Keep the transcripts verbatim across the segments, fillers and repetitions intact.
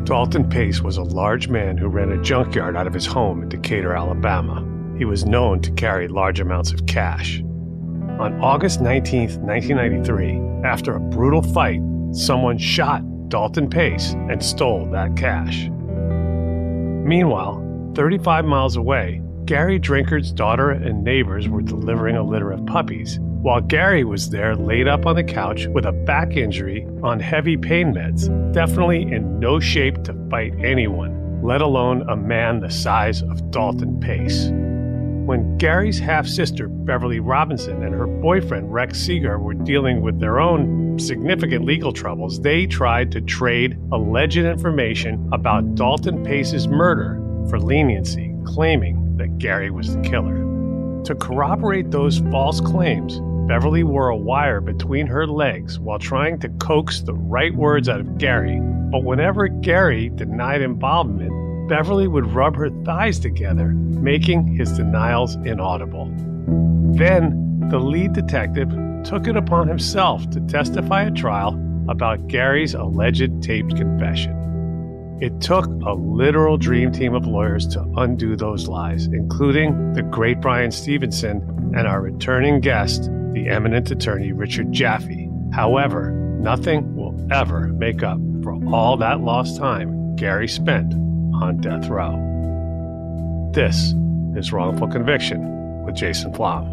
Dalton Pace was a large man who ran a junkyard out of his home in Decatur, Alabama. He was known to carry large amounts of cash. On August nineteenth, nineteen ninety-three, after a brutal fight, someone shot Dalton Pace and stole that cash. Meanwhile, thirty-five miles away, Gary Drinkard's daughter and neighbors were delivering a litter of puppies, while Gary was there laid up on the couch with a back injury on heavy pain meds, definitely in no shape to fight anyone, let alone a man the size of Dalton Pace. When Gary's half-sister, Beverly Robinson, and her boyfriend, Rex Seeger, were dealing with their own significant legal troubles, they tried to trade alleged information about Dalton Pace's murder for leniency, claiming that Gary was the killer. To corroborate those false claims, Beverly wore a wire between her legs while trying to coax the right words out of Gary, but whenever Gary denied involvement, Beverly would rub her thighs together, making his denials inaudible. Then, the lead detective took it upon himself to testify at trial about Gary's alleged taped confession. It took a literal dream team of lawyers to undo those lies, including the great Brian Stevenson and our returning guest, the eminent attorney Richard Jaffe. However, nothing will ever make up for all that lost time Gary spent on death row. This is Wrongful Conviction with Jason Flom.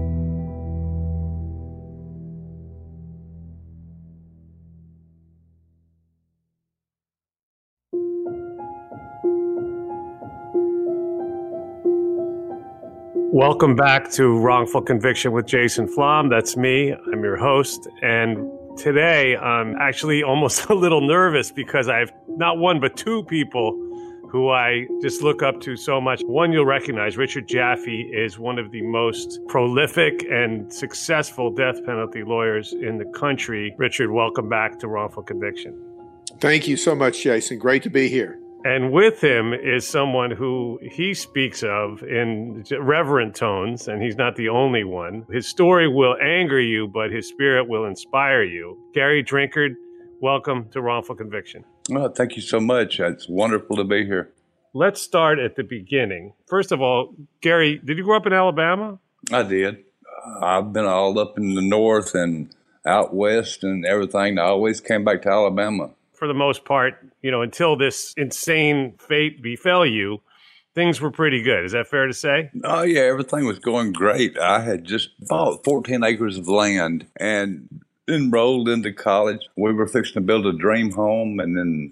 Welcome back to Wrongful Conviction with Jason Flom. That's me. I'm your host. And today I'm actually almost a little nervous because I have not one but two people who I just look up to so much. One you'll recognize, Richard Jaffe, is one of the most prolific and successful death penalty lawyers in the country. Richard, welcome back to Wrongful Conviction. Thank you so much, Jason. Great to be here. And with him is someone who he speaks of in reverent tones, and he's not the only one. His story will anger you, but his spirit will inspire you. Gary Drinkard, welcome to Wrongful Conviction. Well, thank you so much. It's wonderful to be here. Let's start at the beginning. First of all, Gary, did you grow up in Alabama? I did. I've been all up in the north and out west and everything. I always came back to Alabama. For the most part, you know, until this insane fate befell you, things were pretty good. Is that fair to say? Oh, yeah, everything was going great. I had just bought fourteen acres of land and enrolled into college. We were fixing to build a dream home, and then,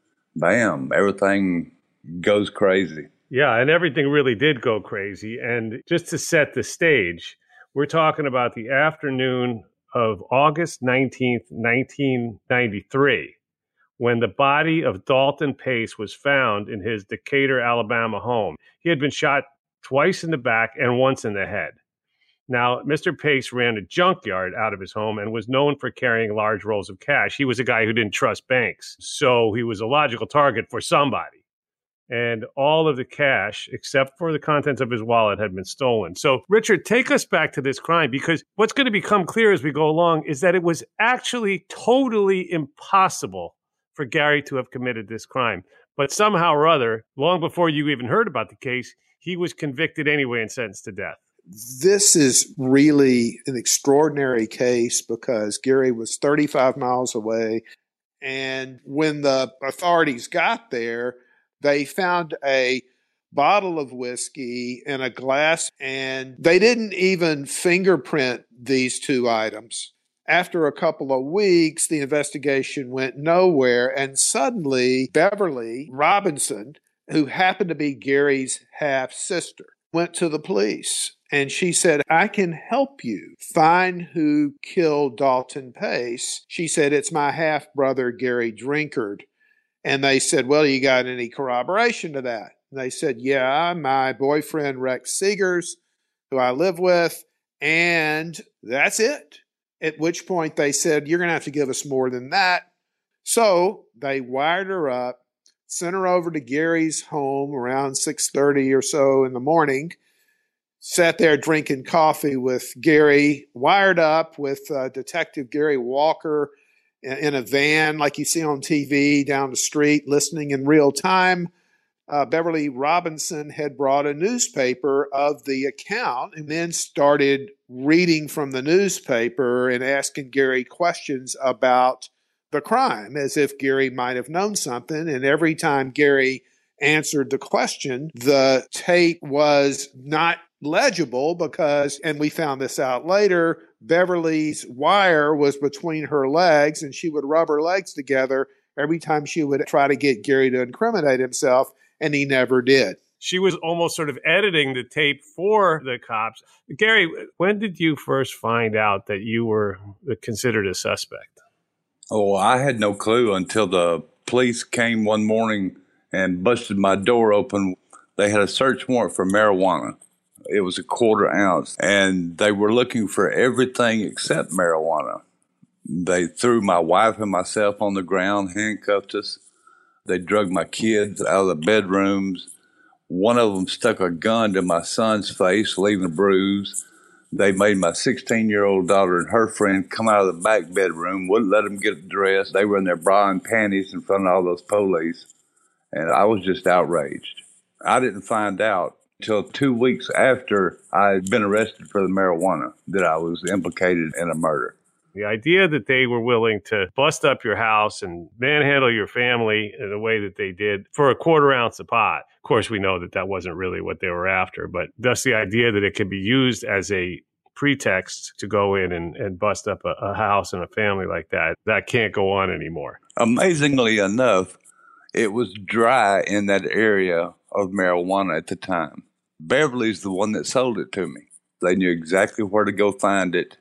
bam, everything goes crazy. Yeah, and everything really did go crazy. And just to set the stage, we're talking about the afternoon of August nineteenth, nineteen ninety-three. When the body of Dalton Pace was found in his Decatur, Alabama home. He had been shot twice in the back and once in the head. Now, Mister Pace ran a junkyard out of his home and was known for carrying large rolls of cash. He was a guy who didn't trust banks, so he was a logical target for somebody. And all of the cash, except for the contents of his wallet, had been stolen. So, Richard, take us back to this crime, because what's going to become clear as we go along is that it was actually totally impossible for Gary to have committed this crime. But somehow or other, long before you even heard about the case, he was convicted anyway and sentenced to death. This is really an extraordinary case because Gary was thirty-five miles away. And when the authorities got there, they found a bottle of whiskey and a glass, and they didn't even fingerprint these two items. After a couple of weeks, the investigation went nowhere, and suddenly Beverly Robinson, who happened to be Gary's half-sister, went to the police, and she said, I can help you find who killed Dalton Pace. She said, it's my half-brother, Gary Drinkard. And they said, well, you got any corroboration to that? And they said, yeah, my boyfriend, Rex Seegers, who I live with, and that's it. At which point they said, you're going to have to give us more than that. So they wired her up, sent her over to Gary's home around six thirty or so in the morning, sat there drinking coffee with Gary, wired up with uh, Detective Gary Walker in a van like you see on T V down the street, listening in real time. Uh, Beverly Robinson had brought a newspaper of the account and then started reading from the newspaper and asking Gary questions about the crime, as if Gary might have known something. And every time Gary answered the question, the tape was not legible because, and we found this out later, Beverly's wire was between her legs, and she would rub her legs together every time she would try to get Gary to incriminate himself, and he never did. She was almost sort of editing the tape for the cops. Gary, when did you first find out that you were considered a suspect? Oh, I had no clue until the police came one morning and busted my door open. They had a search warrant for marijuana. It was a quarter ounce, and they were looking for everything except marijuana. They threw my wife and myself on the ground, handcuffed us. They drugged my kids out of the bedrooms. One of them stuck a gun to my son's face, leaving a bruise. They made my sixteen-year-old daughter and her friend come out of the back bedroom, wouldn't let them get dressed. They were in their bra and panties in front of all those police, and I was just outraged. I didn't find out until two weeks after I'd been arrested for the marijuana that I was implicated in a murder. The idea that they were willing to bust up your house and manhandle your family in the way that they did for a quarter ounce of pot. Of course, we know that that wasn't really what they were after, but just the idea that it could be used as a pretext to go in and, and bust up a, a house and a family like that, that can't go on anymore. Amazingly enough, it was dry in that area of marijuana at the time. Beverly's the one that sold it to me. They knew exactly where to go find it.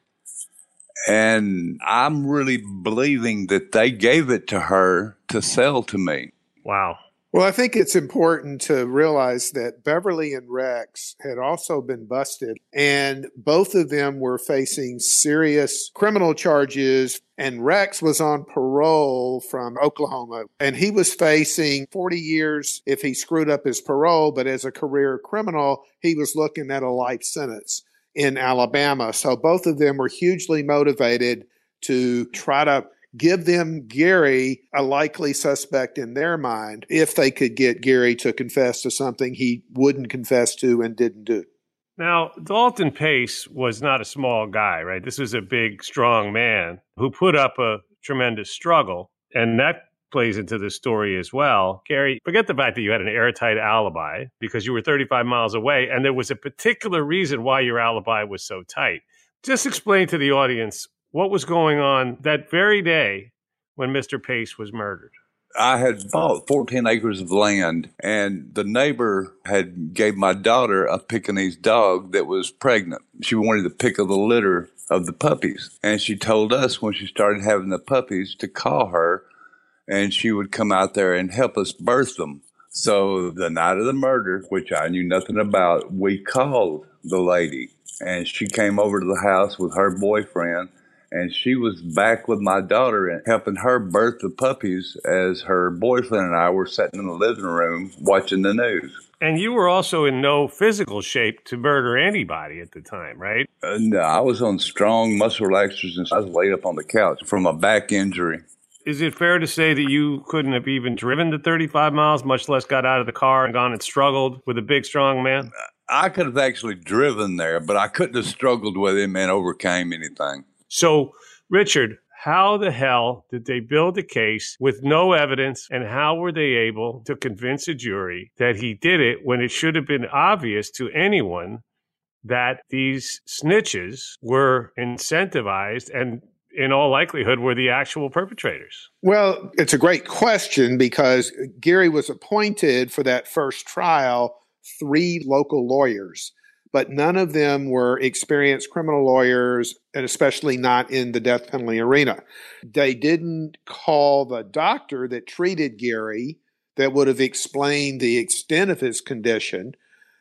And I'm really believing that they gave it to her to sell to me. Wow. Well, I think it's important to realize that Beverly and Rex had also been busted, and both of them were facing serious criminal charges, and Rex was on parole from Oklahoma, and he was facing forty years if he screwed up his parole, but as a career criminal, he was looking at a life sentence in Alabama. So both of them were hugely motivated to try to give them Gary a likely suspect in their mind if they could get Gary to confess to something he wouldn't confess to and didn't do. Now, Dalton Pace was not a small guy, right? This was a big, strong man who put up a tremendous struggle, and that plays into the story as well. Gary, forget the fact that you had an airtight alibi because you were thirty-five miles away, and there was a particular reason why your alibi was so tight. Just explain to the audience what was going on that very day when Mister Pace was murdered. I had bought fourteen acres of land, and the neighbor had gave my daughter a Pekingese dog that was pregnant. She wanted to pick of the litter of the puppies, and she told us when she started having the puppies to call her, and she would come out there and help us birth them. So the night of the murder, which I knew nothing about, we called the lady, and she came over to the house with her boyfriend, and she was back with my daughter and helping her birth the puppies as her boyfriend and I were sitting in the living room watching the news. And you were also in no physical shape to murder anybody at the time, right? Uh, no, I was on strong muscle relaxers, and I was laid up on the couch from a back injury. Is it fair to say that you couldn't have even driven the thirty-five miles, much less got out of the car and gone and struggled with a big, strong man? I could have actually driven there, but I couldn't have struggled with him and overcame anything. So, Richard, how the hell did they build a case with no evidence, and how were they able to convince a jury that he did it when it should have been obvious to anyone that these snitches were incentivized and in all likelihood were the actual perpetrators? Well, it's a great question because Gary was appointed for that first trial three local lawyers, but none of them were experienced criminal lawyers, and especially not in the death penalty arena. They didn't call the doctor that treated Gary that would have explained the extent of his condition.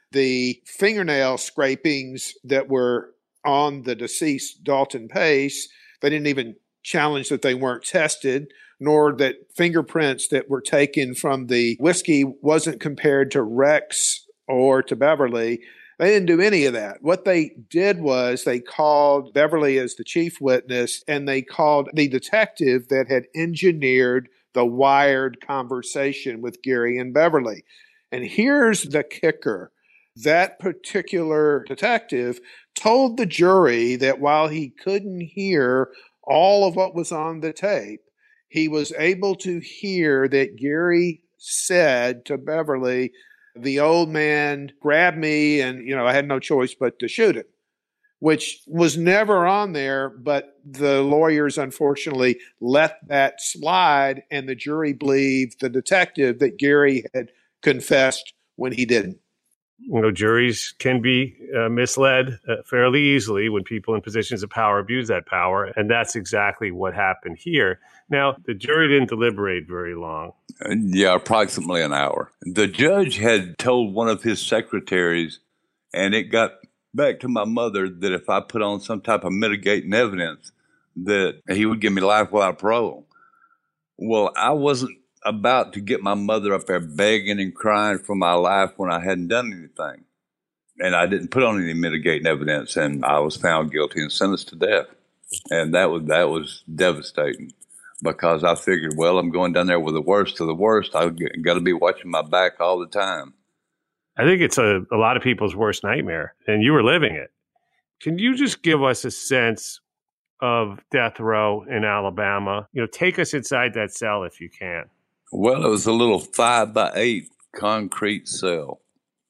The fingernail scrapings that were on the deceased Dalton Pace, they didn't even challenge that they weren't tested, nor that fingerprints that were taken from the whiskey wasn't compared to Rex or to Beverly. They didn't do any of that. What they did was they called Beverly as the chief witness, and they called the detective that had engineered the wired conversation with Gary and Beverly. And here's the kicker. That particular detective told the jury that while he couldn't hear all of what was on the tape, he was able to hear that Gary said to Beverly, the old man grabbed me and, you know, I had no choice but to shoot him, which was never on there. But the lawyers, unfortunately, let that slide, and the jury believed the detective that Gary had confessed when he didn't. You know, juries can be uh, misled uh, fairly easily when people in positions of power abuse that power. And that's exactly what happened here. Now, the jury didn't deliberate very long. Uh, yeah, approximately an hour. The judge had told one of his secretaries, and it got back to my mother, that if I put on some type of mitigating evidence, that he would give me life without parole. Well, I wasn't about to get my mother up there begging and crying for my life when I hadn't done anything. And I didn't put on any mitigating evidence, and I was found guilty and sentenced to death. And that was that was devastating, because I figured, well, I'm going down there with the worst of the worst. I've got to be watching my back all the time. I think it's a, a lot of people's worst nightmare, and you were living it. Can you just give us a sense of death row in Alabama? You know, take us inside that cell if you can. Well, it was a little five by eight concrete cell.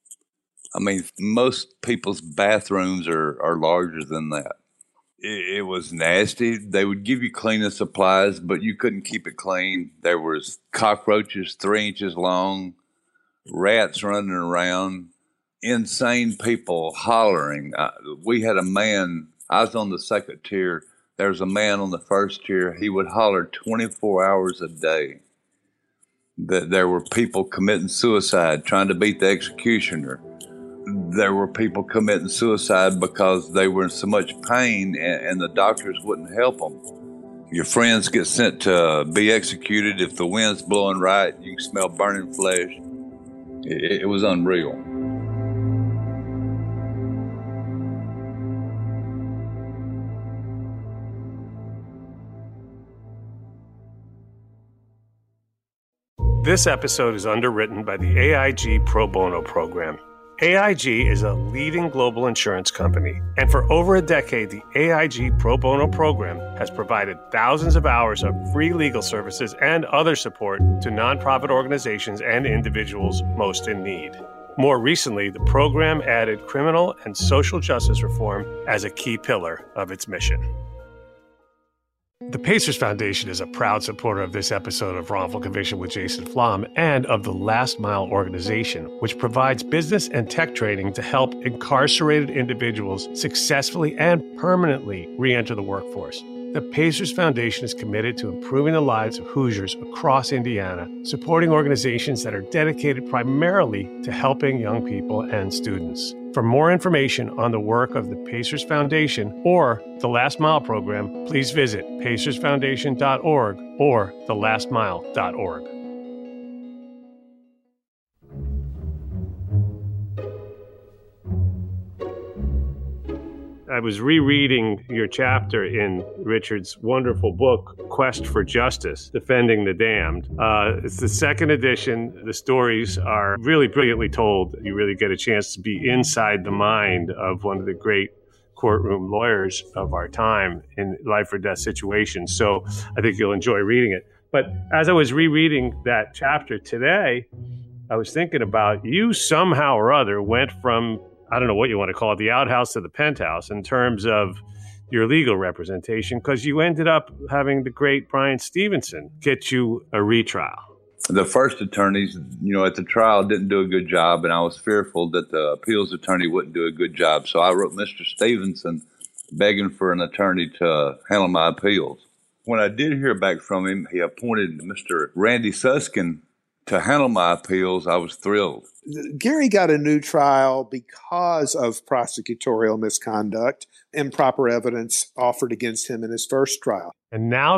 I mean, most people's bathrooms are, are larger than that. It, it was nasty. They would give you cleaning supplies, but you couldn't keep it clean. There was cockroaches three inches long, rats running around, insane people hollering. Uh, we had a man, I was on the second tier. There was a man on the first tier. He would holler twenty-four hours a day. That there were people committing suicide, trying to beat the executioner. There were people committing suicide because they were in so much pain and, and the doctors wouldn't help them. Your friends get sent to be executed. If the wind's blowing right, you can smell burning flesh. It, it was unreal. This episode is underwritten by the A I G Pro Bono program. A I G is a leading global insurance company, and for over a decade, the A I G Pro Bono program has provided thousands of hours of free legal services and other support to nonprofit organizations and individuals most in need. More recently, the program added criminal and social justice reform as a key pillar of its mission. The Pacers Foundation is a proud supporter of this episode of Wrongful Conviction with Jason Flom and of the Last Mile organization, which provides business and tech training to help incarcerated individuals successfully and permanently re-enter the workforce. The Pacers Foundation is committed to improving the lives of Hoosiers across Indiana, supporting organizations that are dedicated primarily to helping young people and students. For more information on the work of the Pacers Foundation or the Last Mile program, please visit pacers foundation dot org or the last mile dot org. I was rereading your chapter in Richard's wonderful book, Quest for Justice, Defending the Damned. Uh, it's the second edition. The stories are really brilliantly told. You really get a chance to be inside the mind of one of the great courtroom lawyers of our time in life or death situations. So I think you'll enjoy reading it. But as I was rereading that chapter today, I was thinking about you somehow or other went from, I don't know what you want to call it, the outhouse to the penthouse in terms of your legal representation, because you ended up having the great Brian Stevenson get you a retrial. The first attorneys, you know, at the trial didn't do a good job, and I was fearful that the appeals attorney wouldn't do a good job. So I wrote Mister Stevenson begging for an attorney to handle my appeals. When I did hear back from him, he appointed Mister Randy Suskin to handle my appeals. I was thrilled. Gary got a new trial because of prosecutorial misconduct, improper evidence offered against him in his first trial. And now that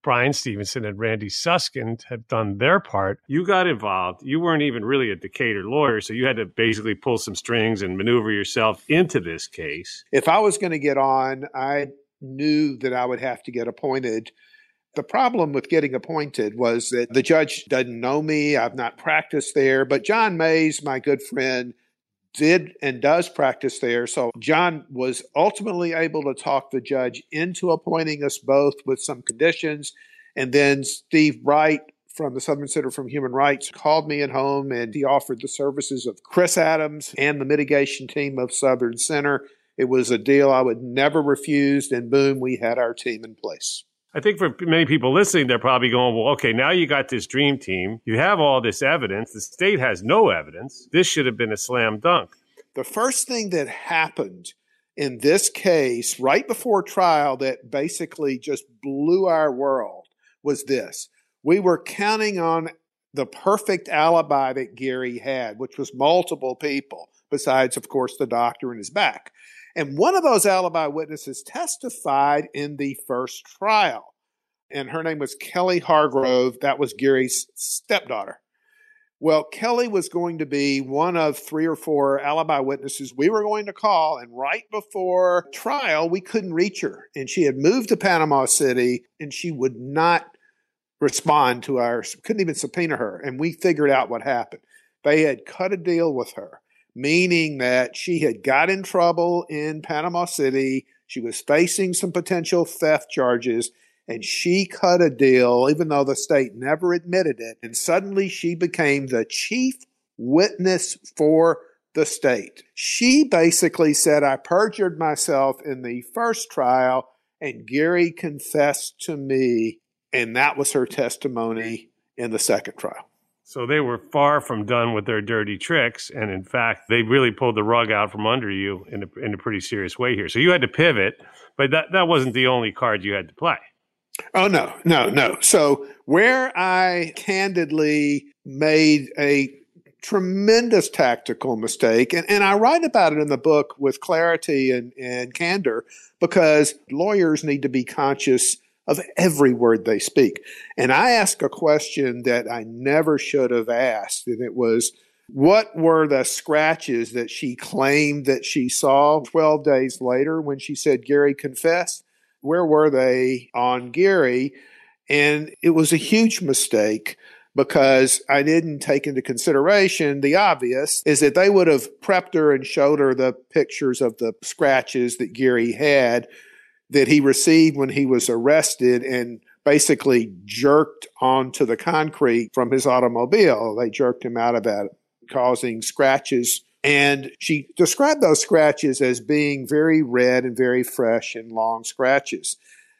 Brian Stevenson and Randy Suskind had done their part, you got involved. You weren't even really a Decatur lawyer, so you had to basically pull some strings and maneuver yourself into this case. If I was going to get on, I knew that I would have to get appointed. The problem with getting appointed was that the judge doesn't know me. I've not practiced there. But John Mays, my good friend, did and does practice there. So John was ultimately able to talk the judge into appointing us both with some conditions. And then Steve Bright from the Southern Center for Human Rights called me at home, and he offered the services of Chris Adams and the mitigation team of Southern Center. It was a deal I would never refuse, and boom, we had our team in place. I think for many people listening, they're probably going, well, okay, now you got this dream team. You have all this evidence. The state has no evidence. This should have been a slam dunk. The first thing that happened in this case right before trial that basically just blew our world was this. We were counting on the perfect alibi that Gary had, which was multiple people, besides, of course, the doctor in his back. And one of those alibi witnesses testified in the first trial. And her name was Kelly Hargrove. That was Gary's stepdaughter. Well, Kelly was going to be one of three or four alibi witnesses we were going to call. And right before trial, we couldn't reach her. And she had moved to Panama City, and she would not respond to our, couldn't even subpoena her. And we figured out what happened. They had cut a deal with her, meaning that she had got in trouble in Panama City. She was facing some potential theft charges, and she cut a deal, even though the state never admitted it. And suddenly she became the chief witness for the state. She basically said, I perjured myself in the first trial, and Gary confessed to me. And that was her testimony in the second trial. So they were far from done with their dirty tricks. And in fact, they really pulled the rug out from under you in a, in a pretty serious way here. So you had to pivot, but that, that wasn't the only card you had to play. Oh, no, no, no. So where I candidly made a tremendous tactical mistake, and, and I write about it in the book with clarity and, and candor, because lawyers need to be conscious of every word they speak. And I asked a question that I never should have asked, and it was, what were the scratches that she claimed that she saw twelve days later when she said Gary confessed? Where were they on Gary? And it was a huge mistake, because I didn't take into consideration the obvious, is that they would have prepped her and showed her the pictures of the scratches that Gary had, that he received when he was arrested and basically jerked onto the concrete from his automobile. They jerked him out of that, causing scratches. And she described those scratches as being very red and very fresh and long scratches.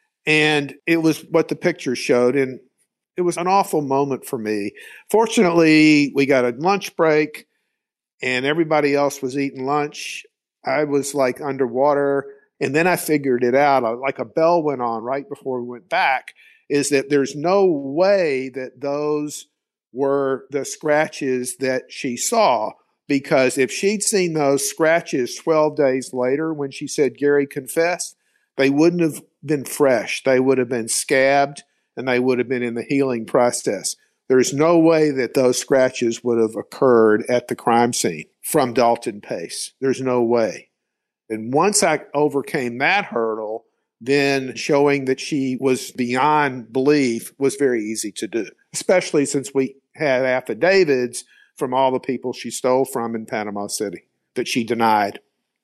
And it was what the picture showed. And it was an awful moment for me. Fortunately, we got a lunch break and everybody else was eating lunch. I was like underwater. And then I figured it out, like a bell went on right before we went back, is that there's no way that those were the scratches that she saw. Because if she'd seen those scratches twelve days later when she said Gary confessed, they wouldn't have been fresh. They would have been scabbed, and they would have been in the healing process. There's no way that those scratches would have occurred at the crime scene from Dalton Pace. There's no way. And once I overcame that hurdle, then showing that she was beyond belief was very easy to do, especially since we had affidavits from all the people she stole from in Panama City that she denied.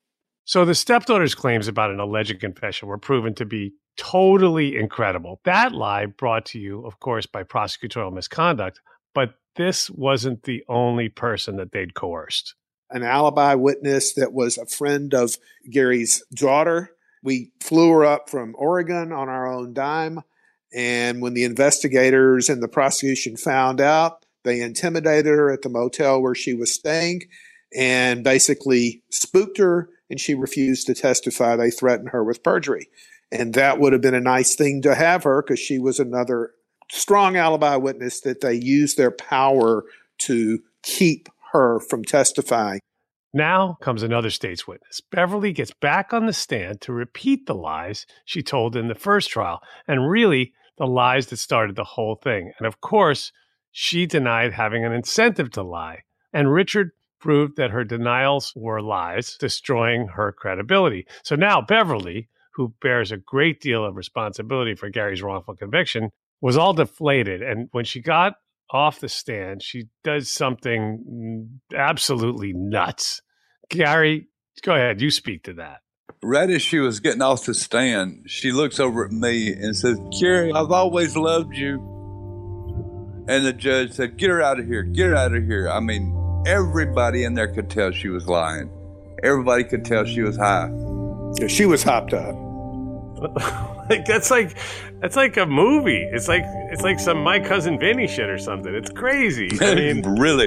So the stepdaughter's claims about an alleged confession were proven to be totally incredible. That lie brought to you, of course, by prosecutorial misconduct, but this wasn't the only person that they'd coerced. An alibi witness that was a friend of Gary's daughter. We flew her up from Oregon on our own dime. And when the investigators and the prosecution found out, they intimidated her at the motel where she was staying and basically spooked her, and she refused to testify. They threatened her with perjury. And that would have been a nice thing to have her, because she was another strong alibi witness that they used their power to keep her from testifying. Now comes another state's witness. Beverly gets back on the stand to repeat the lies she told in the first trial. And really, the lies that started the whole thing. And of course, she denied having an incentive to lie. And Richard proved that her denials were lies, destroying her credibility. So now Beverly, who bears a great deal of responsibility for Gary's wrongful conviction, was all deflated. And when she got off the stand, she does something absolutely nuts. Gary, go ahead. You speak to that. Right as she was getting off the stand, she looks over at me and says, Gary, I've always loved you. And the judge said, get her out of here. Get her out of here. I mean, everybody in there could tell she was lying. Everybody could tell she was high. Yeah, she was hopped up. Like that's like that's like a movie. It's like it's like some My Cousin Vinny shit or something. It's crazy. I mean, really.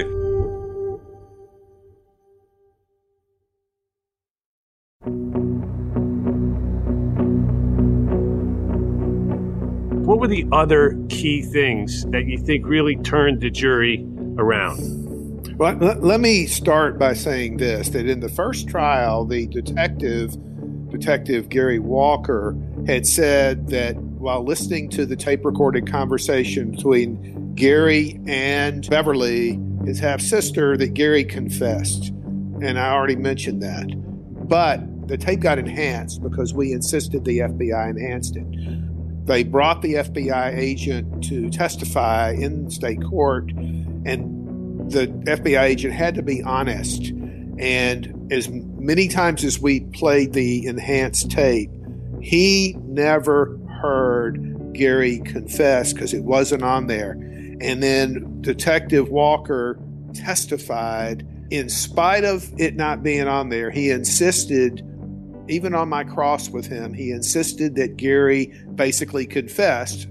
What were the other key things that you think really turned the jury around? Well, let, let me start by saying this, that in the first trial, the detective, Detective Gary Walker, had said that while listening to the tape-recorded conversation between Gary and Beverly, his half-sister, that Gary confessed. And I already mentioned that. But the tape got enhanced because we insisted the F B I enhanced it. They brought the F B I agent to testify in state court, and the F B I agent had to be honest. And as many times as we played the enhanced tape, he never heard Gary confess because it wasn't on there. And then Detective Walker testified in spite of it not being on there. He insisted, even on my cross with him, he insisted that Gary basically confessed.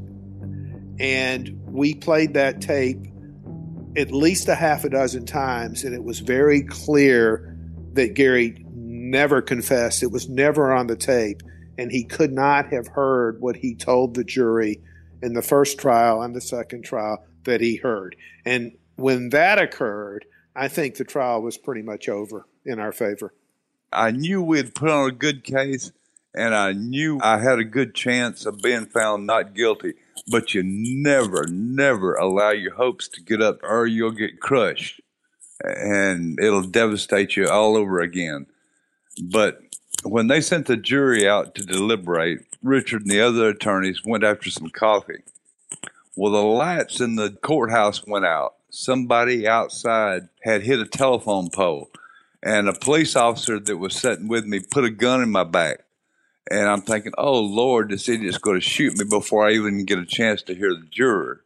And we played that tape at least a half a dozen times, and it was very clear that Gary never confessed. It was never on the tape, and he could not have heard what he told the jury in the first trial and the second trial that he heard. And when that occurred, I think the trial was pretty much over in our favor. I knew we'd put on a good case, and I knew I had a good chance of being found not guilty. But you never, never allow your hopes to get up or you'll get crushed, and it'll devastate you all over again. But when they sent the jury out to deliberate, Richard and the other attorneys went after some coffee. Well, the lights in the courthouse went out. Somebody outside had hit a telephone pole, and a police officer that was sitting with me put a gun in my back. And I'm thinking, oh, Lord, this idiot's going to shoot me before I even get a chance to hear the juror.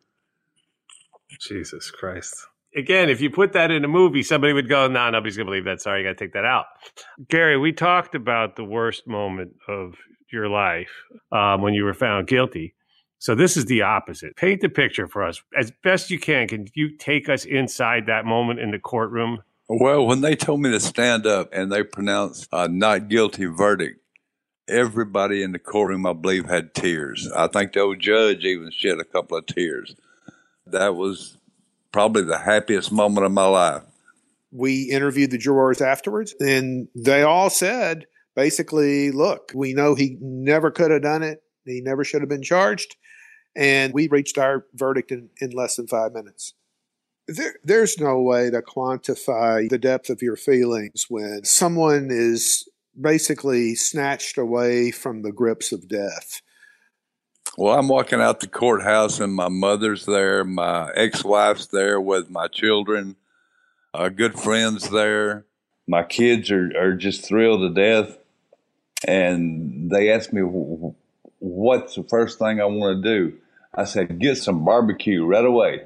Jesus Christ. Again, if you put that in a movie, somebody would go, no, nah, nobody's going to believe that. Sorry, you got to take that out. Gary, we talked about the worst moment of your life um, when you were found guilty. So this is the opposite. Paint the picture for us. As best you can, can you take us inside that moment in the courtroom? Well, when they told me to stand up and they pronounced a not guilty verdict, everybody in the courtroom, I believe, had tears. I think the old judge even shed a couple of tears. That was probably the happiest moment of my life. We interviewed the jurors afterwards, and they all said, basically, look, we know he never could have done it. He never should have been charged. And we reached our verdict in, in less than five minutes. There, there's no way to quantify the depth of your feelings when someone is basically snatched away from the grips of death. Well, I'm walking out the courthouse and my mother's there, my ex-wife's there with my children, uh, good friends there. My kids are, are just thrilled to death. And they asked me, what's the first thing I want to do? I said, get some barbecue right away.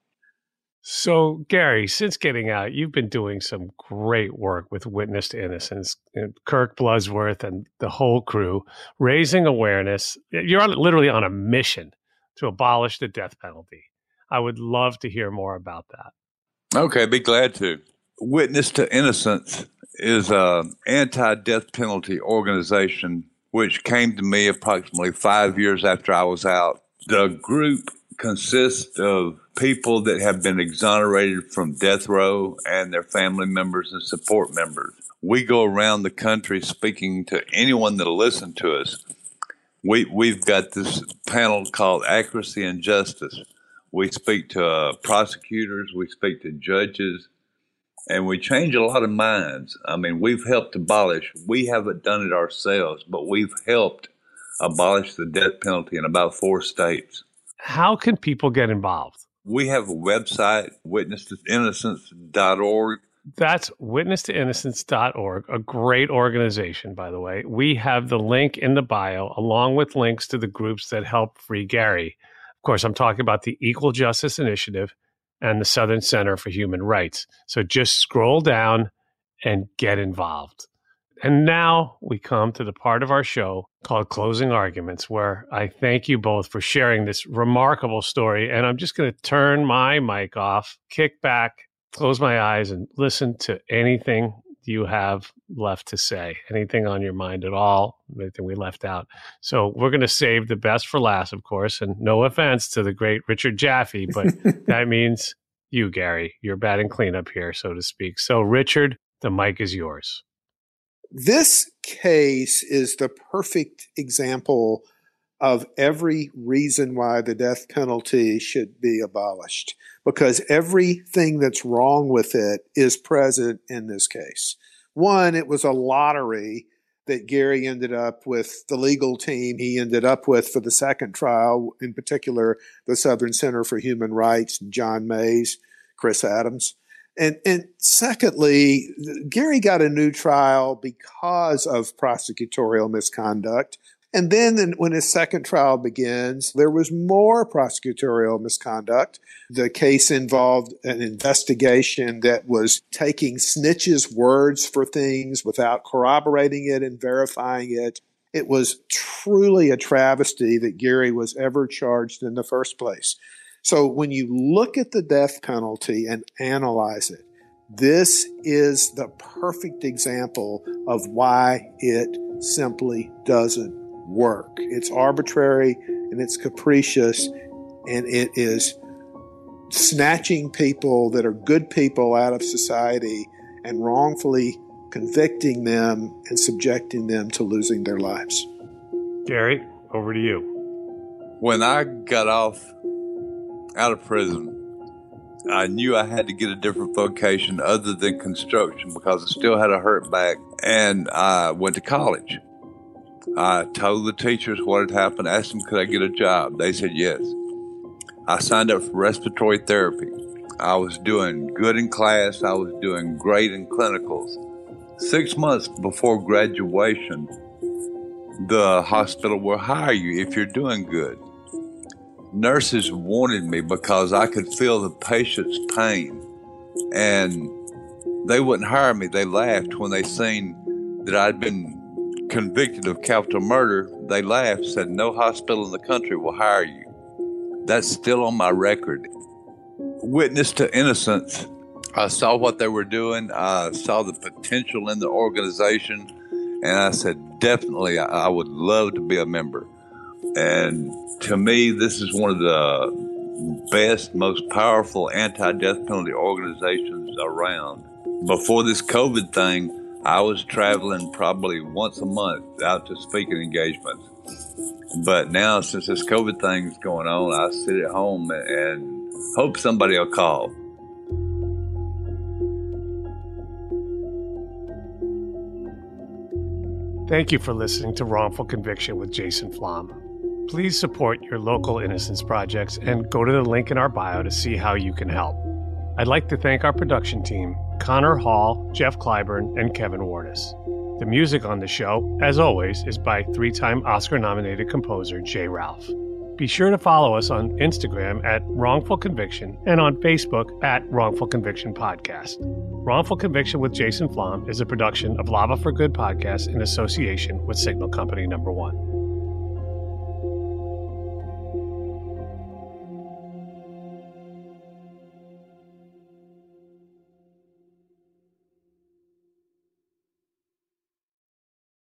So, Gary, since getting out, you've been doing some great work with Witness to Innocence, and Kirk Bloodsworth and the whole crew, raising awareness. You're on, literally on a mission to abolish the death penalty. I would love to hear more about that. Okay, be glad to. Witness to Innocence is an anti-death penalty organization which came to me approximately five years after I was out. The group consists of people that have been exonerated from death row and their family members and support members. We go around the country speaking to anyone that'll listen to us. We, we've got this panel called Accuracy and Justice. We speak to uh, prosecutors, we speak to judges, and we change a lot of minds. I mean, we've helped abolish, we haven't done it ourselves, but we've helped abolish the death penalty in about four states. How can people get involved? We have a website, witness to innocence dot org. That's witness to innocence dot org, a great organization, by the way. We have the link in the bio, along with links to the groups that help free Gary. Of course, I'm talking about the Equal Justice Initiative and the Southern Center for Human Rights. So just scroll down and get involved. And now we come to the part of our show called Closing Arguments, where I thank you both for sharing this remarkable story. And I'm just going to turn my mic off, kick back, close my eyes, and listen to anything you have left to say, anything on your mind at all, anything we left out. So we're going to save the best for last, of course, and no offense to the great Richard Jaffe, but that means you, Gary. You're batting cleanup here, so to speak. So Richard, the mic is yours. This case is the perfect example of every reason why the death penalty should be abolished, because everything that's wrong with it is present in this case. One, it was a lottery that Gary ended up with, the legal team he ended up with for the second trial, in particular, the Southern Center for Human Rights, John Mays, Chris Adams. And, and secondly, Gary got a new trial because of prosecutorial misconduct. And then when his second trial begins, there was more prosecutorial misconduct. The case involved an investigation that was taking snitches' words for things without corroborating it and verifying it. It was truly a travesty that Gary was ever charged in the first place. So when you look at the death penalty and analyze it, this is the perfect example of why it simply doesn't work. It's arbitrary and it's capricious, and it is snatching people that are good people out of society and wrongfully convicting them and subjecting them to losing their lives. Gary, over to you. When I got off out of prison, I knew I had to get a different vocation other than construction because I still had a hurt back, and I went to college. I told the teachers what had happened, asked them could I get a job. They said yes. I signed up for respiratory therapy. I was doing good in class. I was doing great in clinicals. Six months before graduation, the hospital will hire you if you're doing good. Nurses wanted me because I could feel the patient's pain, and they wouldn't hire me. They laughed when they seen that I'd been convicted of capital murder. They laughed, said no hospital in the country will hire you. That's still on my record. Witness to innocence. I saw what they were doing. I saw the potential in the organization, and I said, definitely, I, I would love to be a member. And to me, this is one of the best, most powerful anti-death penalty organizations around. Before this COVID thing, I was traveling probably once a month out to speaking engagements. But now, since this COVID thing is going on, I sit at home and hope somebody will call. Thank you for listening to Wrongful Conviction with Jason Flom. Please support your local innocence projects and go to the link in our bio to see how you can help. I'd like to thank our production team, Connor Hall, Jeff Clyburn, and Kevin Wardis. The music on the show, as always, is by three-time Oscar-nominated composer Jay Ralph. Be sure to follow us on Instagram at Wrongful Conviction and on Facebook at Wrongful Conviction Podcast. Wrongful Conviction with Jason Flom is a production of Lava for Good Podcast in association with Signal Company Number One.